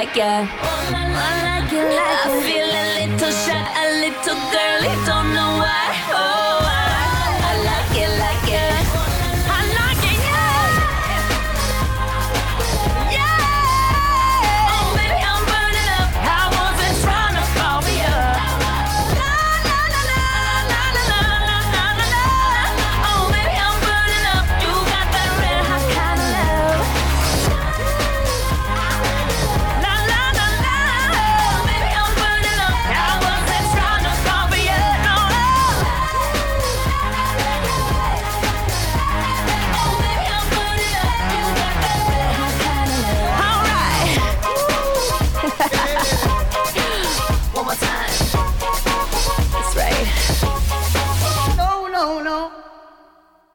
like it. I like it, like it. I feel a little shy, a little girly, don't know why. Oh, I like it, like it. I like it, yeah. Yeah. Oh, baby, I'm burning up. I wasn't trying to call me up. La, la, la, la, la, la, la, la, la, la. Oh, baby, I'm burning up. You got that red hot kind of love. La, la, la, la. Oh, baby, I'm burning up. I wasn't trying to call me up. No, no. Oh, baby, I'm burning up. You got that red hot kind of love. All right. One more time. That's right. No, no, no.